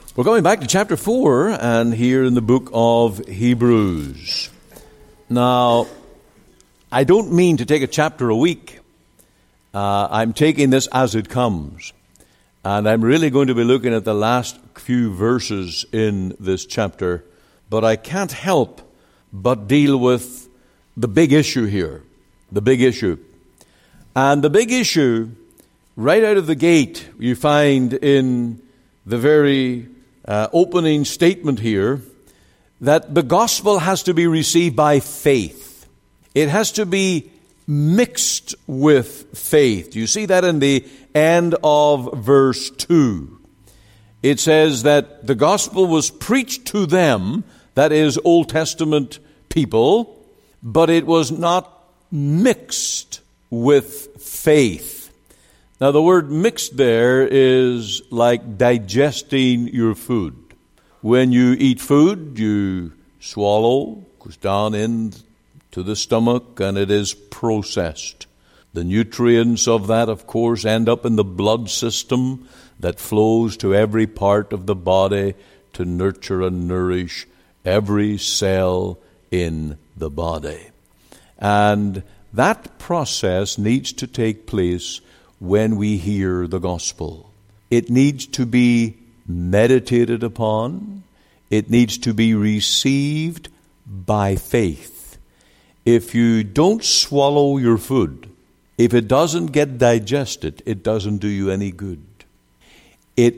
We're going back to chapter 4 and here in the book of Hebrews. Now, I don't mean to take a chapter a week. I'm taking this as it comes. And I'm really going to be looking at the last few verses in this chapter. But I can't help but deal with the big issue here. The big issue. And the big issue, right out of the gate, you find in the very opening statement here that the gospel has to be received by faith. It has to be mixed with faith. You see that in the end of verse 2. It says that the gospel was preached to them, that is Old Testament people, but it was not mixed with faith. Now, the word mixed there is like digesting your food. When you eat food, you swallow, goes down into the stomach, and it is processed. The nutrients of that, of course, end up in the blood system that flows to every part of the body to nurture and nourish every cell in the body. And that process needs to take place when we hear the gospel. It needs to be meditated upon. It needs to be received by faith. If you don't swallow your food, if it doesn't get digested, it doesn't do you any good. The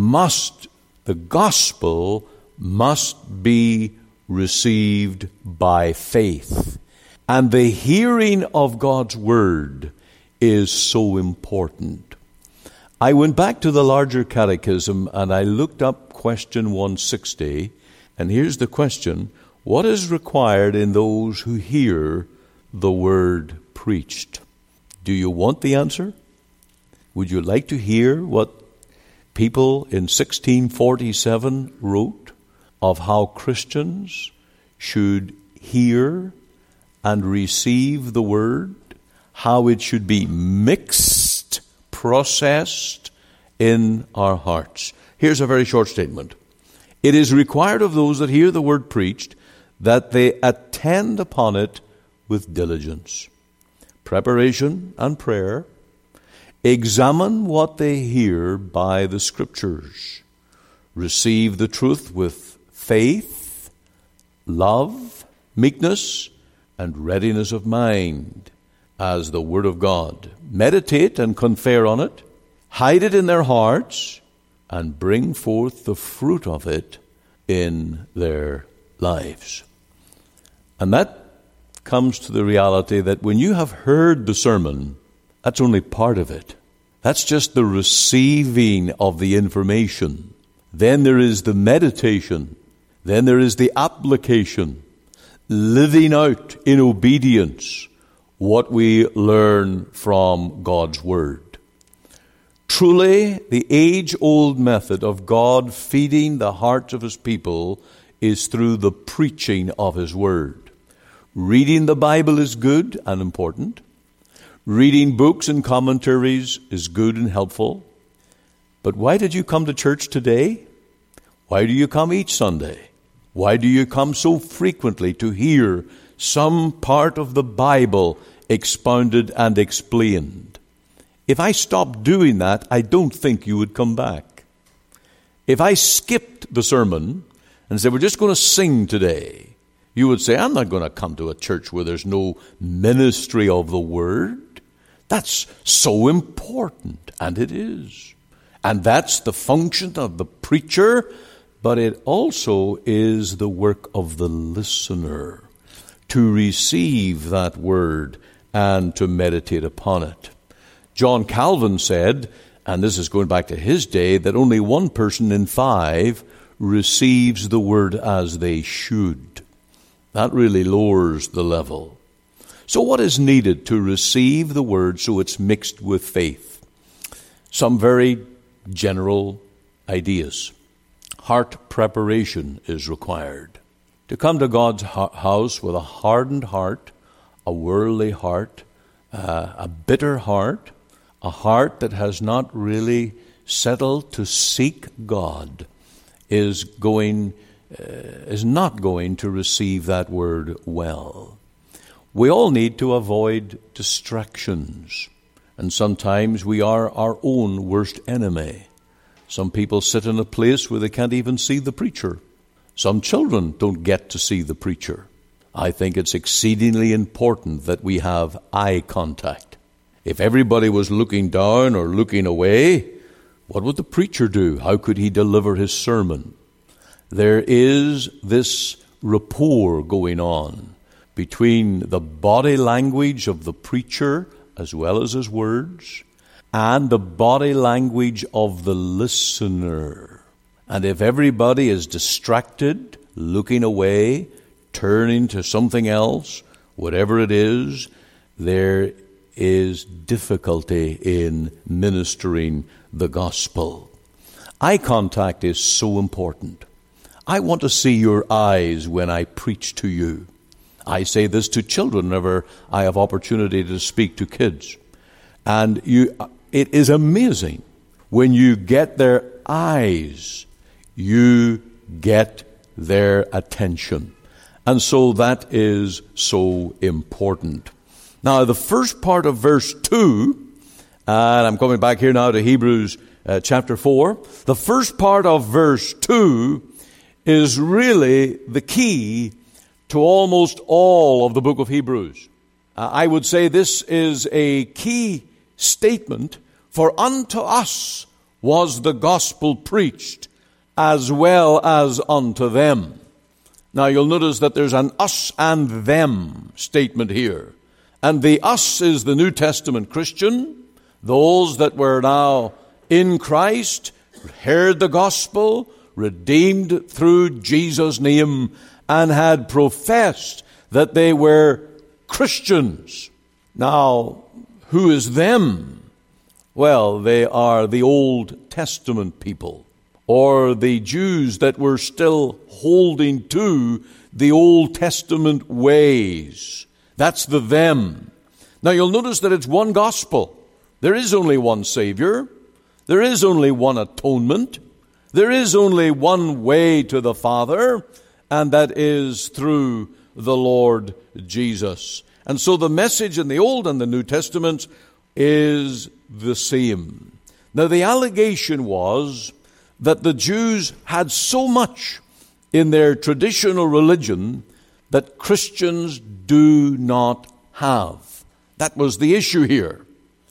gospel must be received by faith. And the hearing of God's word is so important. I went back to the larger catechism and I looked up question 160, and here's the question: what is required in those who hear the word preached? Do you want the answer? Would you like to hear what people in 1647 wrote of how Christians should hear and receive the word? How it should be mixed, processed in our hearts. Here's a very short statement. It is required of those that hear the word preached that they attend upon it with diligence, preparation and prayer. Examine what they hear by the Scriptures. Receive the truth with faith, love, meekness, and readiness of mind as the Word of God. Meditate and confer on it, hide it in their hearts, and bring forth the fruit of it in their lives. And that comes to the reality that when you have heard the sermon, that's only part of it. That's just the receiving of the information. Then there is the meditation. Then there is the application, living out in obedience what we learn from God's Word. Truly, the age-old method of God feeding the hearts of His people is through the preaching of His Word. Reading the Bible is good and important. Reading books and commentaries is good and helpful. But why did you come to church today? Why do you come each Sunday? Why do you come so frequently to hear some part of the Bible expounded and explained? If I stopped doing that, I don't think you would come back. If I skipped the sermon and said, we're just going to sing today, you would say, I'm not going to come to a church where there's no ministry of the Word. That's so important, and it is. And that's the function of the preacher, but it also is the work of the listener to receive that word and to meditate upon it. John Calvin said, and this is going back to his day, that only 1 person in 5 receives the word as they should. That really lowers the level. So what is needed to receive the word so it's mixed with faith? Some very general ideas. Heart preparation is required. To come to God's house with a hardened heart, a worldly heart, a bitter heart, a heart that has not really settled to seek God, is not going to receive that word well. We all need to avoid distractions, and sometimes we are our own worst enemy. Some people sit in a place where they can't even see the preacher. Some children don't get to see the preacher. I think it's exceedingly important that we have eye contact. If everybody was looking down or looking away, what would the preacher do? How could he deliver his sermon? There is this rapport going on between the body language of the preacher as well as his words and the body language of the listener. And if everybody is distracted, looking away, turning to something else, whatever it is, there is difficulty in ministering the gospel. Eye contact is so important. I want to see your eyes when I preach to you. I say this to children whenever I have opportunity to speak to kids. And it is amazing. When you get their eyes, you get their attention. And so that is so important. Now, the first part of verse 2, and I'm coming back here now to Hebrews chapter 4. The first part of verse 2 is really the key to almost all of the book of Hebrews. I would say this is a key statement, for unto us was the gospel preached, as well as unto them. Now you'll notice that there's an us and them statement here. And the us is the New Testament Christian, those that were now in Christ, heard the gospel, redeemed through Jesus' name, and had professed that they were Christians. Now, who is them? Well, they are the Old Testament people, or the Jews that were still holding to the Old Testament ways. That's the them. Now you'll notice that it's one gospel. There is only one Savior. There is only one atonement. There is only one way to the Father, and that is through the Lord Jesus. And so the message in the Old and the New Testaments is the same. Now the allegation was that the Jews had so much in their traditional religion that Christians do not have. That was the issue here.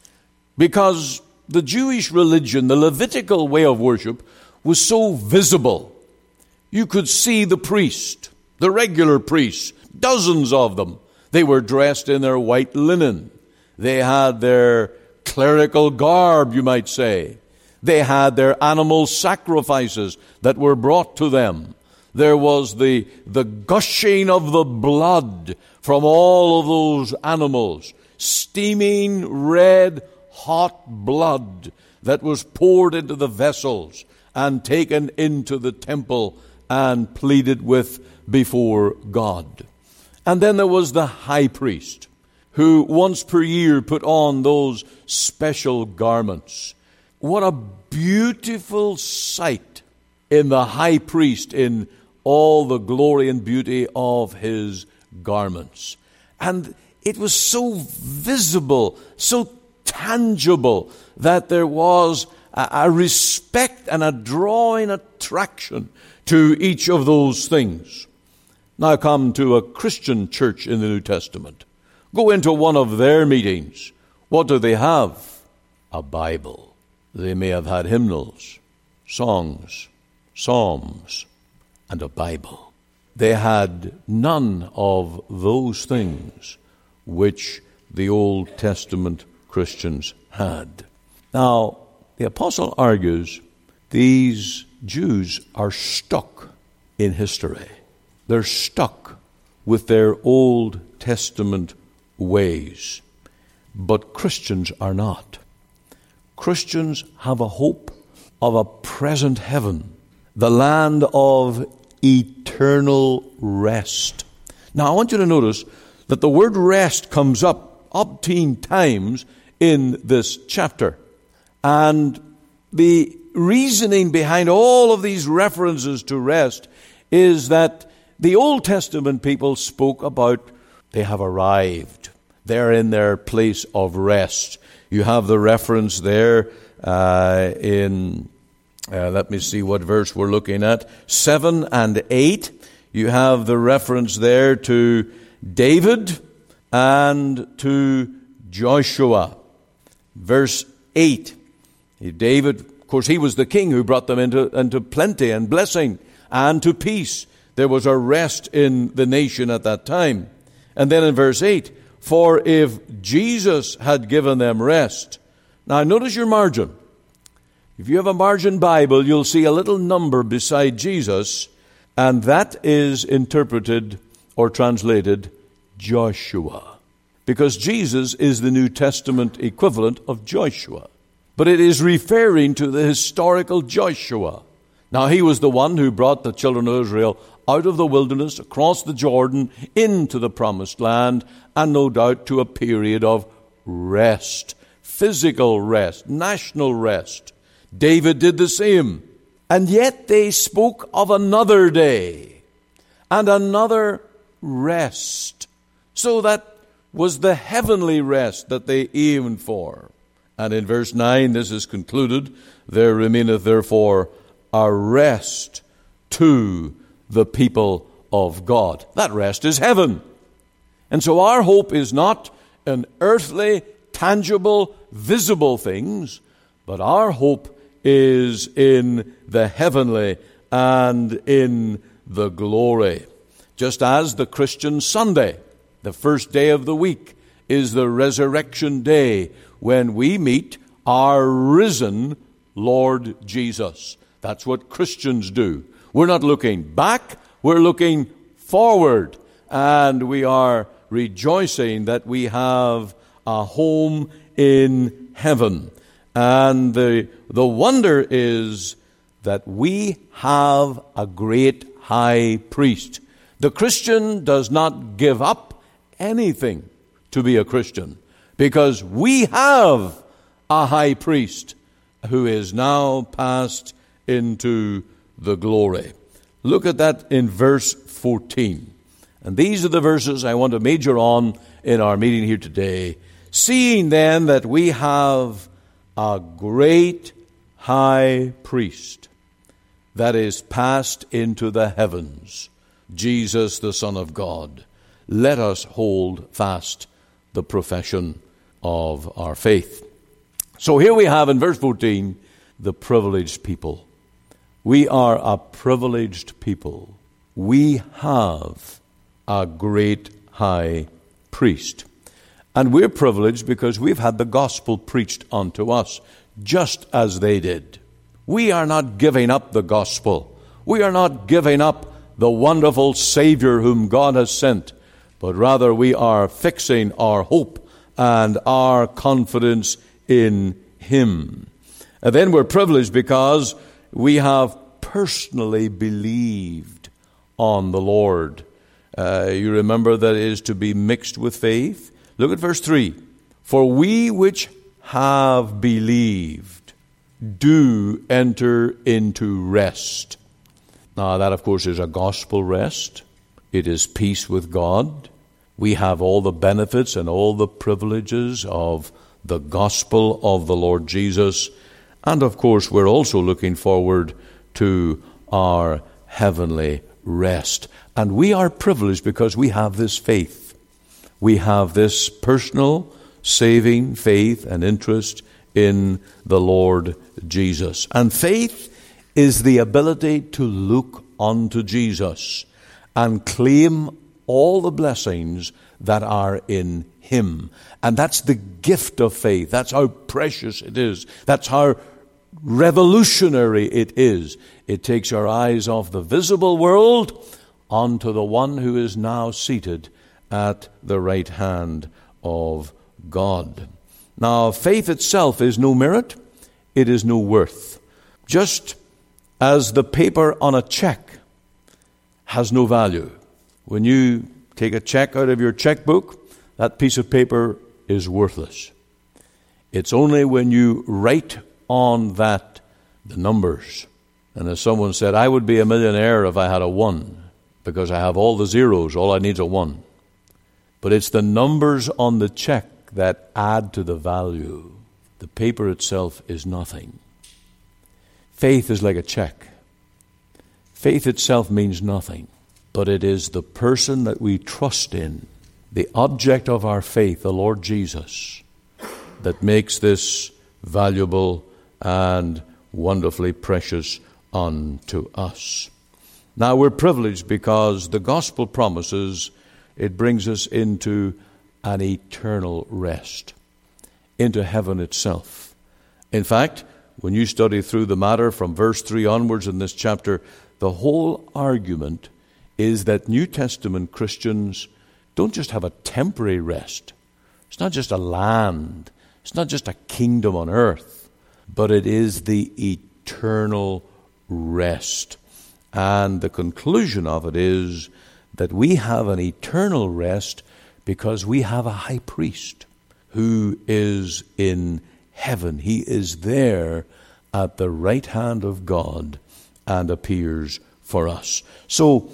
Because the Jewish religion, the Levitical way of worship, was so visible. You could see the priest, the regular priests, dozens of them. They were dressed in their white linen. They had their clerical garb, you might say. They had their animal sacrifices that were brought to them. There was the gushing of the blood from all of those animals, steaming red hot blood that was poured into the vessels and taken into the temple and pleaded with before God. And then there was the high priest, who once per year put on those special garments. What a beautiful sight in the high priest, in all the glory and beauty of his garments. And it was so visible, so tangible, that there was a respect and a drawing attraction to each of those things. Now come to a Christian church in the New Testament. Go into one of their meetings. What do they have? A Bible. They may have had hymnals, songs, psalms, and a Bible. They had none of those things which the Old Testament Christians had. Now, the apostle argues these Jews are stuck in history. They're stuck with their Old Testament ways. But Christians are not. Christians have a hope of a present heaven, the land of eternal rest. Now, I want you to notice that the word rest comes up 18 times in this chapter. And the reasoning behind all of these references to rest is that the Old Testament people spoke about they have arrived. They're in their place of rest. You have the reference there in, let me see what verse we're looking at, 7 and 8. You have the reference there to David and to Joshua. Verse 8. David, of course, he was the king who brought them into plenty and blessing and to peace. There was a rest in the nation at that time. And then in verse 8, for if Jesus had given them rest. Now notice your margin. If you have a margin Bible, you'll see a little number beside Jesus, and that is interpreted or translated Joshua. Because Jesus is the New Testament equivalent of Joshua. But it is referring to the historical Joshua. Now he was the one who brought the children of Israel out of the wilderness, across the Jordan, into the promised land, and no doubt to a period of rest, physical rest, national rest. David did the same. And yet they spoke of another day and another rest. So that was the heavenly rest that they aimed for. And in verse 9, this is concluded, there remaineth therefore a rest to the people of God. That rest is heaven. And so our hope is not in earthly, tangible, visible things, but our hope is in the heavenly and in the glory. Just as the Christian Sunday, the first day of the week, is the resurrection day when we meet our risen Lord Jesus. That's what Christians do. We're not looking back, we're looking forward. And we are rejoicing that we have a home in heaven. And the wonder is that we have a great high priest. The Christian does not give up anything to be a Christian, because we have a high priest who is now passed into the glory. Look at that in verse 14. And these are the verses I want to major on in our meeting here today. Seeing then that we have a great high priest that is passed into the heavens, Jesus the Son of God, let us hold fast the profession of our faith. So here we have in verse 14, the privileged people. We are a privileged people. We have a great high priest. And we're privileged because we've had the gospel preached unto us, just as they did. We are not giving up the gospel. We are not giving up the wonderful Savior whom God has sent, but rather we are fixing our hope and our confidence in Him. And then we're privileged because we have personally believed on the Lord. You remember that it is to be mixed with faith. Look at verse 3. For we which have believed do enter into rest. Now that, of course, is a gospel rest. It is peace with God. We have all the benefits and all the privileges of the gospel of the Lord Jesus. And, of course, we're also looking forward to our heavenly rest. And we are privileged because we have this faith. We have this personal, saving faith and interest in the Lord Jesus. And faith is the ability to look unto Jesus and claim all the blessings that are in Him. And that's the gift of faith. That's how precious it is. That's how revolutionary it is. It takes our eyes off the visible world onto the one who is now seated at the right hand of God. Now, faith itself is no merit. It is no worth. Just as the paper on a check has no value. When you take a check out of your checkbook, that piece of paper is worthless. It's only when you write on that The numbers. And as someone said, I would be a millionaire if I had a 1, because I have all the zeros. All I need is a 1. But it's the numbers on the check that add to the value. The paper itself is nothing. Faith is like a check. Faith itself means nothing, but it is the person that we trust in, the object of our faith, the Lord Jesus, that makes this valuable and wonderfully precious unto us. Now we're privileged because the gospel promises it brings us into an eternal rest, into heaven itself. In fact, when you study through the matter from verse 3 onwards in this chapter, the whole argument is that New Testament Christians don't just have a temporary rest. It's not just a land. It's not just a kingdom on earth, but it is the eternal rest. And the conclusion of it is that we have an eternal rest because we have a high priest who is in heaven. He is there at the right hand of God and appears for us. So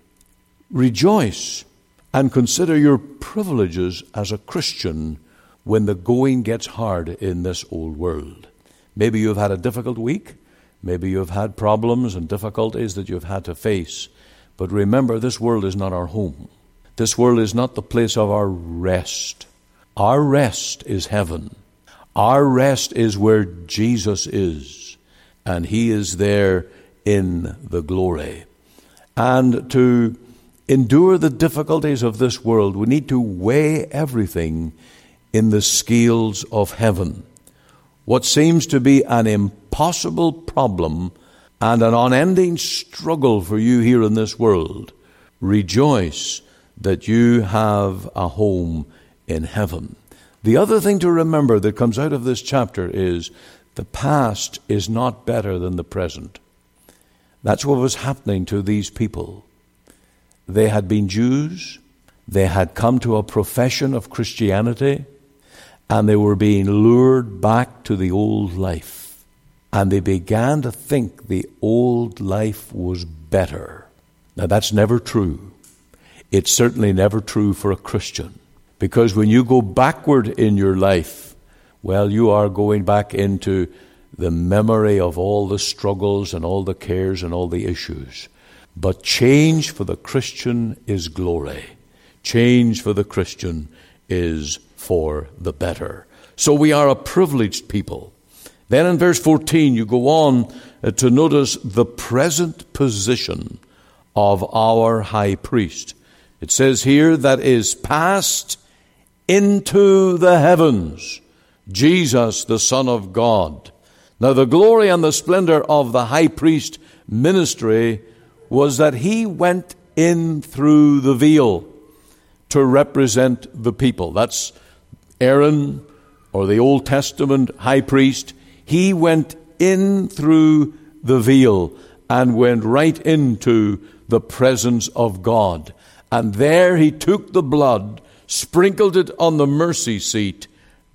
rejoice and consider your privileges as a Christian when the going gets hard in this old world. Maybe you've had a difficult week. Maybe you've had problems and difficulties that you've had to face. But remember, this world is not our home. This world is not the place of our rest. Our rest is heaven. Our rest is where Jesus is, and He is there in the glory. And to endure the difficulties of this world, we need to weigh everything in the scales of heaven. What seems to be an impossible problem and an unending struggle for you here in this world, rejoice that you have a home in heaven. The other thing to remember that comes out of this chapter is the past is not better than the present. That's what was happening to these people. They had been Jews. They had come to a profession of Christianity, and they were being lured back to the old life. And they began to think the old life was better. Now, that's never true. It's certainly never true for a Christian. Because when you go backward in your life, well, you are going back into the memory of all the struggles and all the cares and all the issues. But change for the Christian is glory. Change for the Christian is for the better. So we are a privileged people. Then in verse 14, you go on to notice the present position of our high priest. It says here that is passed into the heavens, Jesus, the Son of God. Now the glory and the splendor of the high priest ministry was that he went in through the veil to represent the people. That's Aaron, or the Old Testament high priest. He went in through the veil and went right into the presence of God. And there he took the blood, sprinkled it on the mercy seat,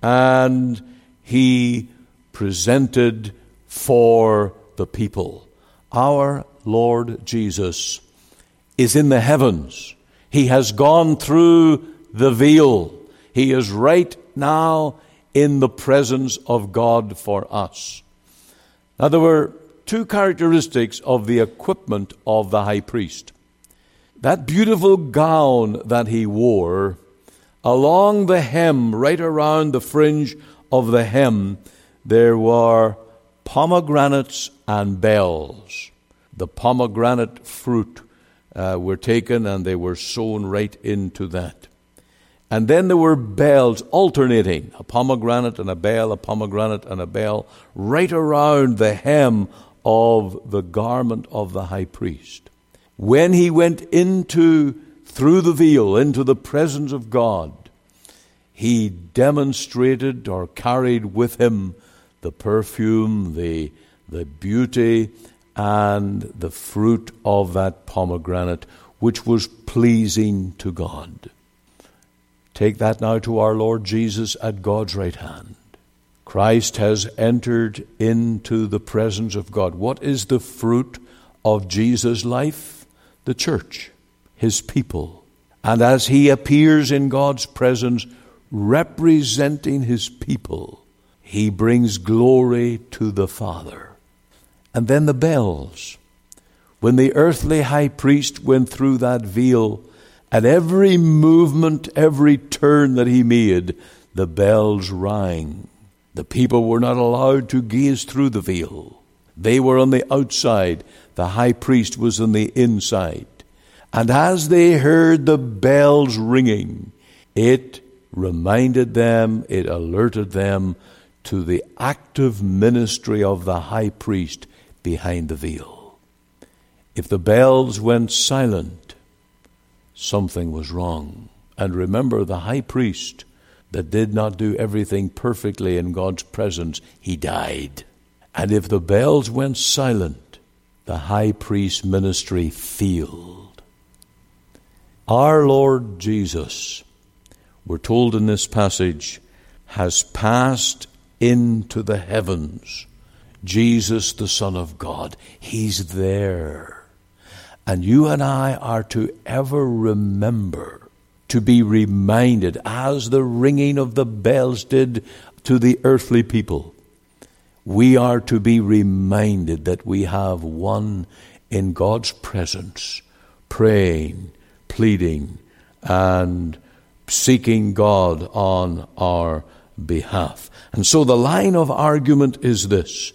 and he presented for the people. Our Lord Jesus is in the heavens. He has gone through the veil. He is right now in the presence of God for us. Now, there were two characteristics of the equipment of the high priest. That beautiful gown that he wore, along the hem, right around the fringe of the hem, there were pomegranates and bells. The pomegranate fruit were taken and they were sewn right into that. And then there were bells alternating, a pomegranate and a bell, a pomegranate and a bell, right around the hem of the garment of the high priest. When he went through the veil, into the presence of God, he demonstrated or carried with him the perfume, the beauty, and the fruit of that pomegranate, which was pleasing to God. Take that now to our Lord Jesus at God's right hand. Christ has entered into the presence of God. What is the fruit of Jesus' life? The church, his people. And as he appears in God's presence, representing his people, he brings glory to the Father. And then the bells. When the earthly high priest went through that veil, at every movement, every turn that he made, the bells rang. The people were not allowed to gaze through the veil. They were on the outside. The high priest was on the inside. And as they heard the bells ringing, it reminded them, it alerted them to the active ministry of the high priest behind the veil. If the bells went silent, something was wrong. And remember, the high priest that did not do everything perfectly in God's presence, he died. And if the bells went silent, the high priest's ministry failed. Our Lord Jesus, we're told in this passage, has passed into the heavens. Jesus, the Son of God, he's there. And you and I are to ever remember, to be reminded, as the ringing of the bells did to the earthly people, we are to be reminded that we have one in God's presence, praying, pleading, and seeking God on our behalf. And so the line of argument is this: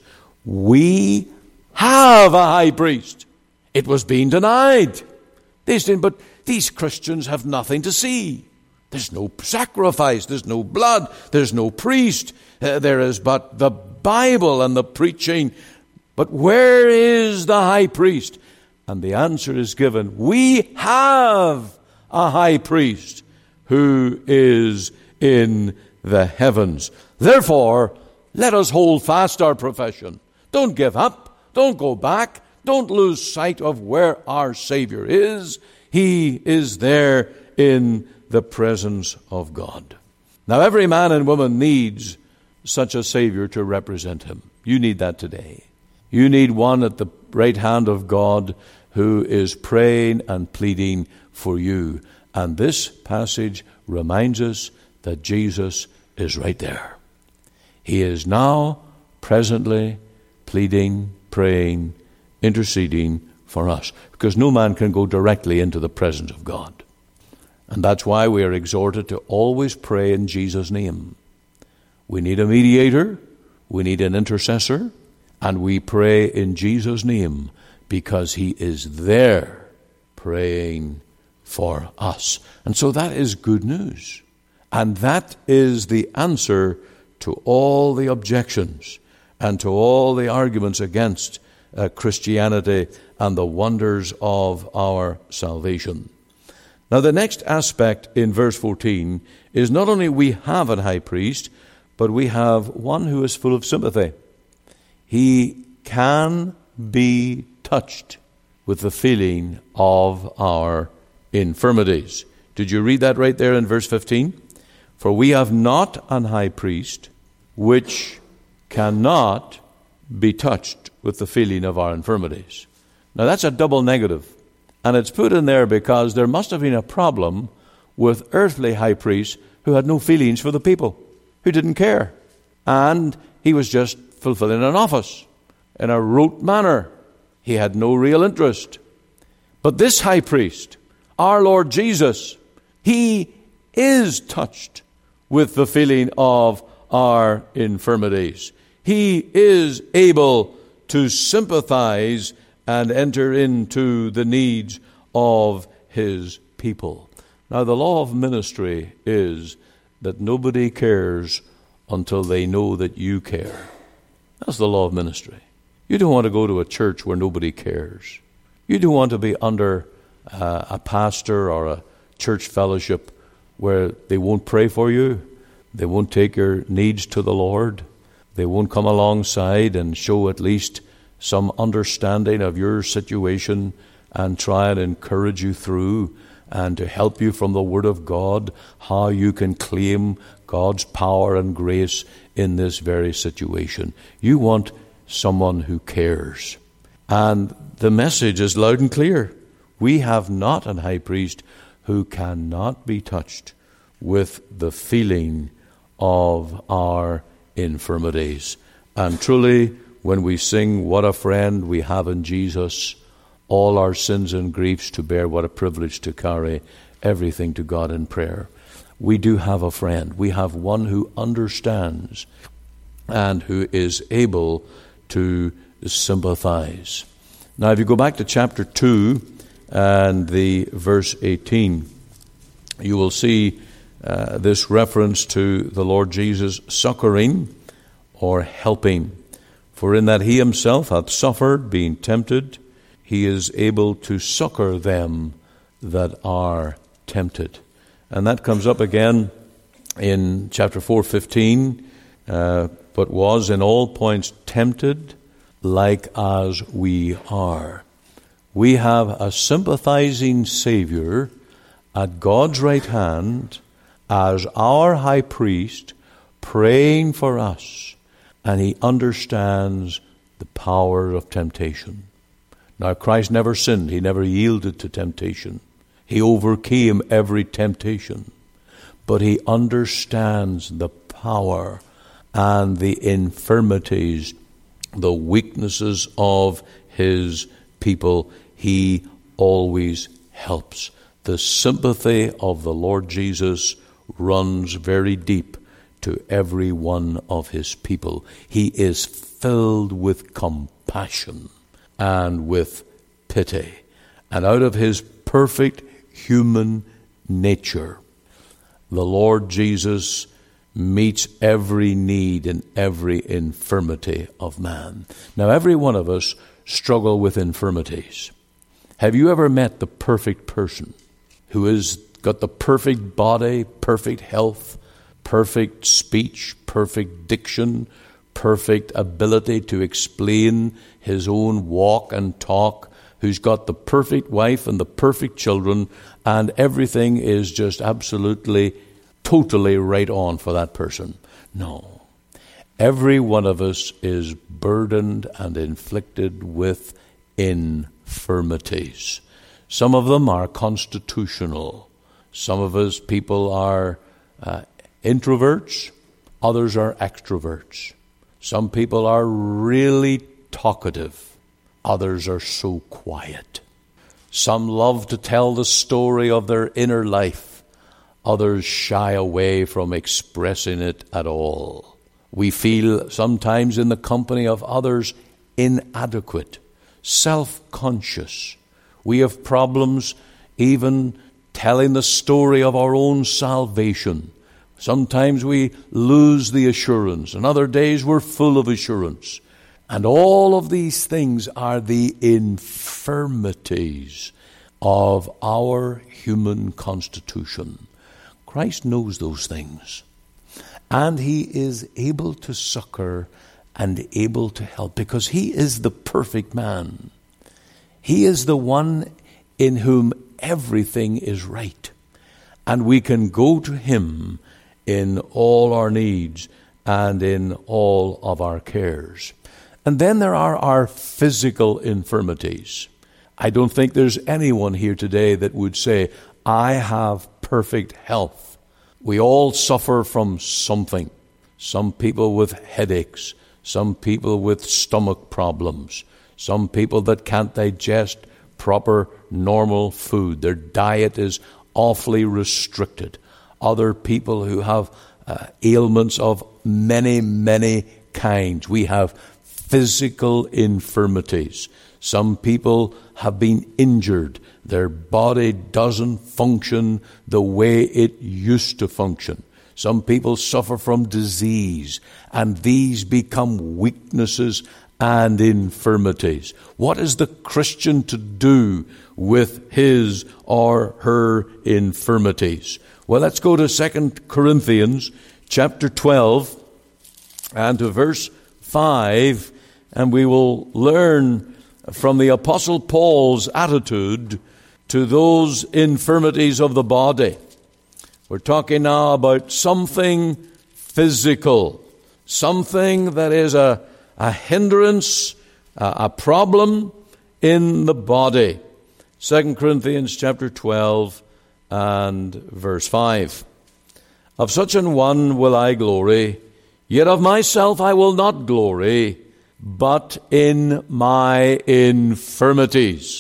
we have a high priest. It was being denied. They said, but these Christians have nothing to see. There's no sacrifice, there's no blood, there's no priest. There is but the Bible and the preaching. But where is the high priest? And the answer is given: we have a high priest who is in the heavens. Therefore, let us hold fast our profession. Don't give up. Don't go back. Don't lose sight of where our Savior is. He is there in the presence of God. Now, every man and woman needs such a Savior to represent him. You need that today. You need one at the right hand of God who is praying and pleading for you. And this passage reminds us that Jesus is right there. He is now presently pleading, praying, interceding for us, because no man can go directly into the presence of God. And that's why we are exhorted to always pray in Jesus' name. We need a mediator, we need an intercessor, and we pray in Jesus' name because he is there praying for us. And so that is good news. And that is the answer to all the objections and to all the arguments against Christianity and the wonders of our salvation. Now, the next aspect in verse 14 is not only we have a high priest, but we have one who is full of sympathy. He can be touched with the feeling of our infirmities. Did you read that right there in verse 15? For we have not an high priest which cannot be touched with the feeling of our infirmities. Now that's a double negative. And it's put in there because there must have been a problem with earthly high priests who had no feelings for the people, who didn't care. And he was just fulfilling an office in a rote manner. He had no real interest. But this high priest, our Lord Jesus, he is touched with the feeling of our infirmities. He is able to sympathize and enter into the needs of his people. Now, the law of ministry is that nobody cares until they know that you care. That's the law of ministry. You don't want to go to a church where nobody cares. You don't want to be under a pastor or a church fellowship where they won't pray for you, they won't take your needs to the Lord, they won't come alongside and show at least some understanding of your situation and try and encourage you through and to help you from the Word of God how you can claim God's power and grace in this very situation. You want someone who cares. And the message is loud and clear. We have not an high priest who cannot be touched with the feeling of our infirmities. And truly, when we sing, "What a friend we have in Jesus," all our sins and griefs to bear, what a privilege to carry everything to God in prayer. We do have a friend. We have one who understands and who is able to sympathize. Now, if you go back to chapter 2 and the verse 18, you will see this reference to the Lord Jesus succoring or helping. For in that he himself hath suffered, being tempted, he is able to succor them that are tempted. And that comes up again in chapter 4:15, but was in all points tempted like as we are. We have a sympathizing Savior at God's right hand as our high priest, praying for us, and he understands the power of temptation. Now, Christ never sinned. He never yielded to temptation. He overcame every temptation. But he understands the power and the infirmities, the weaknesses of his people. He always helps. The sympathy of the Lord Jesus runs very deep to every one of his people. He is filled with compassion and with pity. And out of his perfect human nature, the Lord Jesus meets every need and every infirmity of man. Now, every one of us struggle with infirmities. Have you ever met the perfect person who has got the perfect body, perfect health, perfect speech, perfect diction, perfect ability to explain his own walk and talk, who's got the perfect wife and the perfect children, and everything is just absolutely, totally right on for that person? No. Every one of us is burdened and inflicted with infirmities. Some of them are constitutional. Some of us people are introverts. Others are extroverts. Some people are really talkative. Others are so quiet. Some love to tell the story of their inner life. Others shy away from expressing it at all. We feel sometimes in the company of others inadequate, self-conscious. We have problems even telling the story of our own salvation. Sometimes we lose the assurance, and other days we're full of assurance. And all of these things are the infirmities of our human constitution. Christ knows those things, and he is able to succor and able to help, because he is the perfect man. He is the one in whom everything is right, and we can go to him in all our needs and in all of our cares. And then there are our physical infirmities. I don't think there's anyone here today that would say, I have perfect health. We all suffer from something. Some people with headaches, some people with stomach problems, some people that can't digest proper normal food. Their diet is awfully restricted. Other people who have ailments of many, many kinds. We have physical infirmities. Some people have been injured. Their body doesn't function the way it used to function. Some people suffer from disease, and these become weaknesses and infirmities. What is the Christian to do with his or her infirmities? Well, let's go to 2 Corinthians chapter 12 and to verse 5, and we will learn from the Apostle Paul's attitude to those infirmities of the body. We're talking now about something physical, something that is a hindrance, a problem in the body. 2 Corinthians chapter 12 and verse 5. Of such an one will I glory, yet of myself I will not glory, but in my infirmities.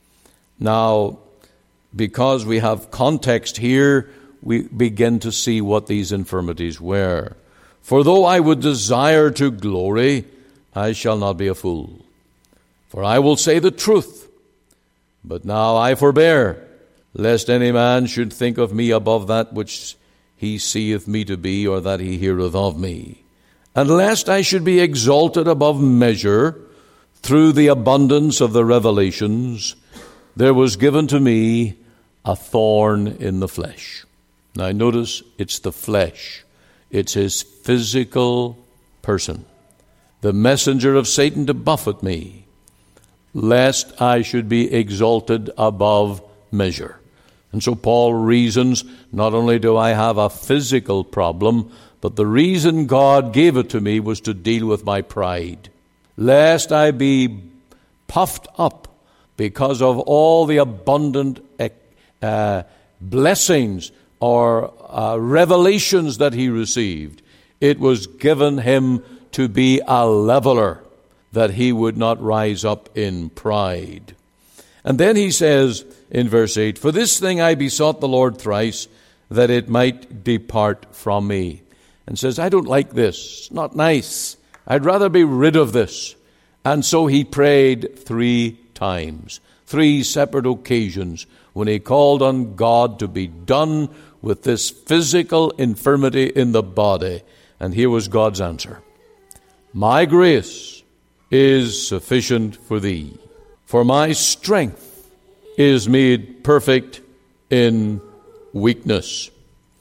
Now, because we have context here, we begin to see what these infirmities were. For though I would desire to glory, I shall not be a fool. For I will say the truth, but now I forbear, lest any man should think of me above that which he seeth me to be, or that he heareth of me. And lest I should be exalted above measure through the abundance of the revelations, there was given to me a thorn in the flesh. Now notice, it's the flesh. It's his physical person. The messenger of Satan to buffet me, lest I should be exalted above measure. And so Paul reasons, not only do I have a physical problem, but the reason God gave it to me was to deal with my pride. Lest I be puffed up because of all the abundant blessings or revelations that he received. It was given him to be a leveler, that he would not rise up in pride. And then he says in verse 8, For this thing I besought the Lord thrice, that it might depart from me. And says, I don't like this. It's not nice. I'd rather be rid of this. And so he prayed 3 times, 3 separate occasions, when he called on God to be done with this physical infirmity in the body. And here was God's answer. My grace is sufficient for thee, for my strength is made perfect in weakness.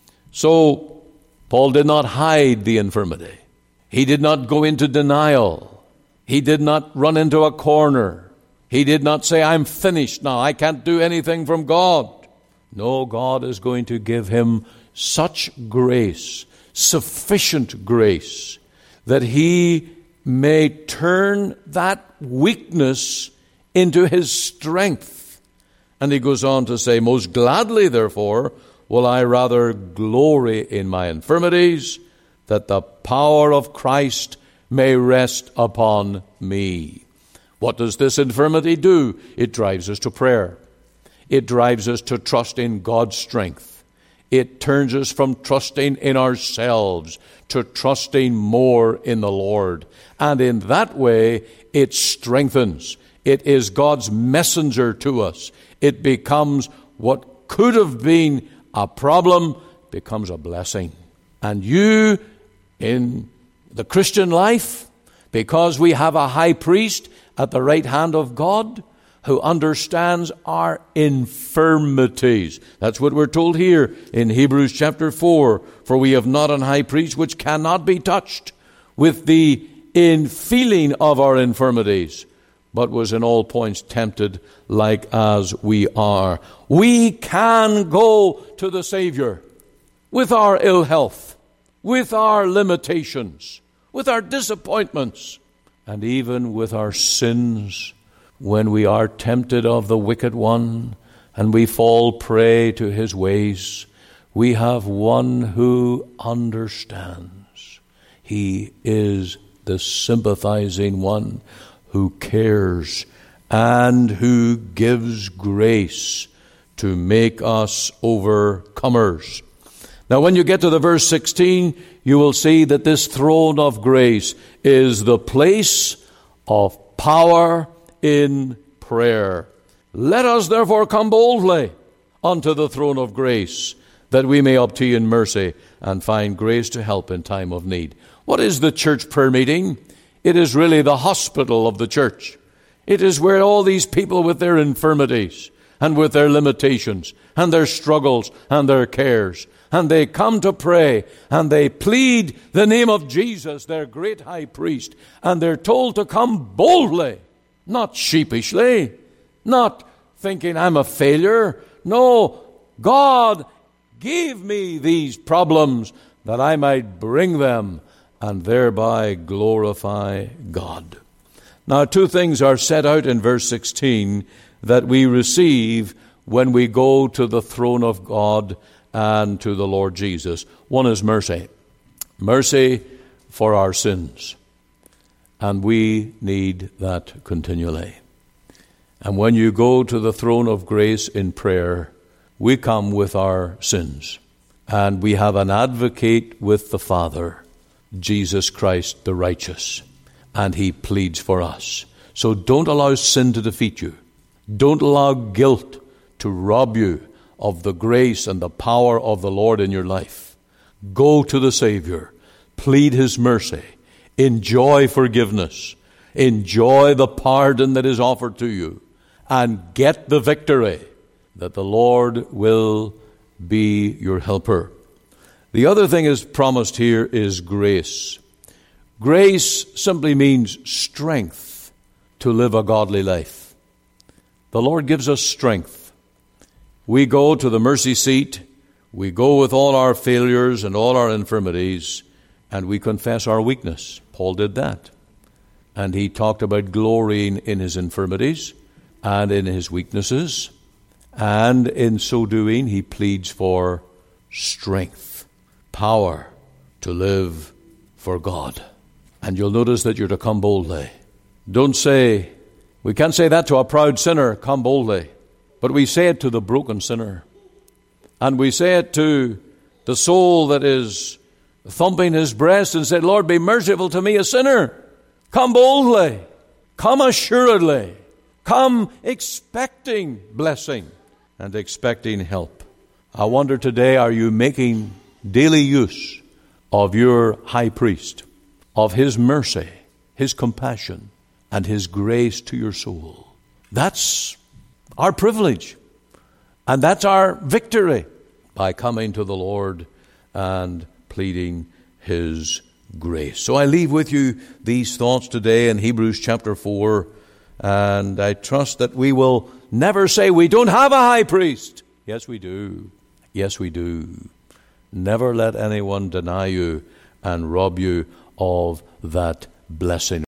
So Paul did not hide the infirmity. He did not go into denial. He did not run into a corner. He did not say, I'm finished now. I can't do anything from God. No, God is going to give him such grace, sufficient grace, that he may turn that weakness into his strength. And he goes on to say, Most gladly, therefore, will I rather glory in my infirmities, that the power of Christ may rest upon me. What does this infirmity do? It drives us to prayer. It drives us to trust in God's strength. It turns us from trusting in ourselves to trusting more in the Lord. And in that way, it strengthens. It is God's messenger to us. It becomes what could have been a problem, becomes a blessing. And you, in the Christian life, because we have a high priest at the right hand of God, who understands our infirmities. That's what we're told here in Hebrews chapter 4. For we have not an high priest which cannot be touched with the infeeling of our infirmities, but was in all points tempted like as we are. We can go to the Savior with our ill health, with our limitations, with our disappointments, and even with our sins. When we are tempted of the wicked one and we fall prey to his ways, we have one who understands. He is the sympathizing one who cares and who gives grace to make us overcomers. Now, when you get to the verse 16, you will see that this throne of grace is the place of power in prayer. Let us therefore come boldly unto the throne of grace, that we may obtain mercy and find grace to help in time of need. What is the church prayer meeting? It is really the hospital of the church. It is where all these people with their infirmities and with their limitations and their struggles and their cares, and they come to pray and they plead the name of Jesus, their great high priest, and they're told to come boldly, not sheepishly, not thinking I'm a failure. No, God gave me these problems that I might bring them and thereby glorify God. Now, two things are set out in verse 16 that we receive when we go to the throne of God and to the Lord Jesus. One is mercy. Mercy for our sins. And we need that continually. And when you go to the throne of grace in prayer, we come with our sins. And we have an advocate with the Father, Jesus Christ the righteous. And he pleads for us. So don't allow sin to defeat you. Don't allow guilt to rob you of the grace and the power of the Lord in your life. Go to the Savior. Plead his mercy. Enjoy forgiveness. Enjoy the pardon that is offered to you. And get the victory that the Lord will be your helper. The other thing is promised here is grace. Grace simply means strength to live a godly life. The Lord gives us strength. We go to the mercy seat. We go with all our failures and all our infirmities, and we confess our weakness. Paul did that. And he talked about glorying in his infirmities and in his weaknesses. And in so doing, he pleads for strength, power to live for God. And you'll notice that you're to come boldly. Don't say, we can't say that to a proud sinner, come boldly. But we say it to the broken sinner. And we say it to the soul that is thumping his breast and said, Lord, be merciful to me, a sinner. Come boldly. Come assuredly. Come expecting blessing and expecting help. I wonder today, are you making daily use of your high priest, of his mercy, his compassion, and his grace to your soul? That's our privilege. And that's our victory by coming to the Lord and pleading his grace. So I leave with you these thoughts today in Hebrews chapter 4. And I trust that we will never say we don't have a high priest. Yes, we do. Yes, we do. Never let anyone deny you and rob you of that blessing.